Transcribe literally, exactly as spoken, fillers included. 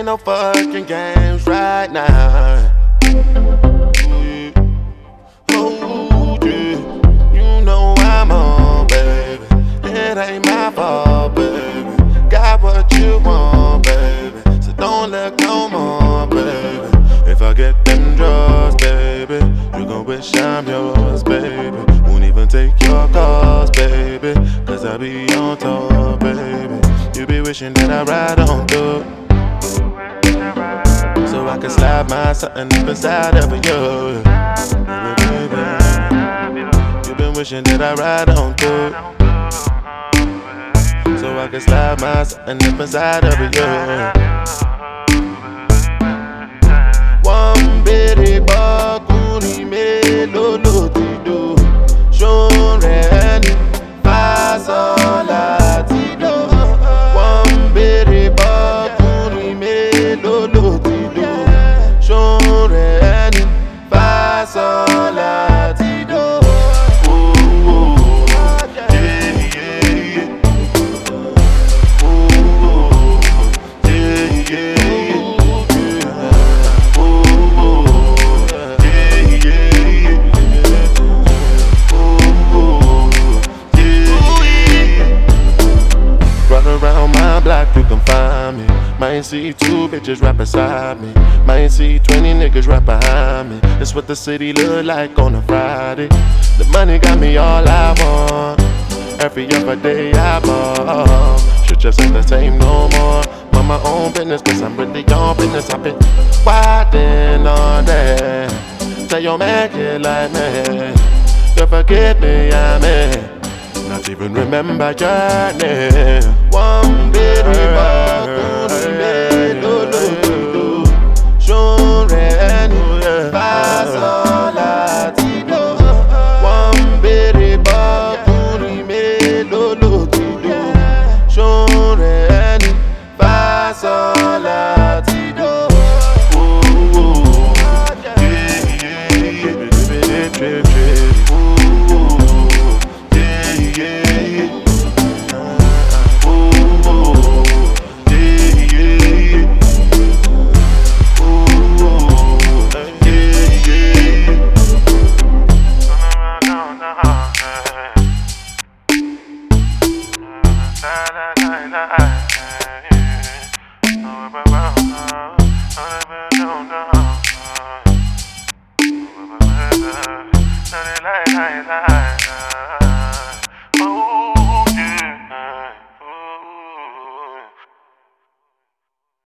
playing no fucking games right now. Oh, yeah. You know I'm on, baby. It ain't my fault, baby. Got what you want, baby. So don't look no more, baby. If I get them drugs, baby, you gon' wish I'm yours, baby. Won't even take your calls, baby, cause I be on top, baby. You be wishing that I ride on through, so I can slide my something up inside of you. Baby, baby. You been wishing that I ride on through, so I can slide my something up inside of you. One bitty bakuni me lo lo ti do, shon reni fa so la ti do. One bitty bakuni me lo lo ti do, shon reni fa so la ti do. Around my block you can find me. Might see two bitches right beside me. Might see twenty niggas right behind me. It's what the city look like on a Friday. The money got me all I want. Every other day I ball. Should just ain't the same no more. Mind my own business cause I'm really on business. I've been wildin' all day. Tell your man kid like me, don't forget me, I'm in. Not even remember your name. One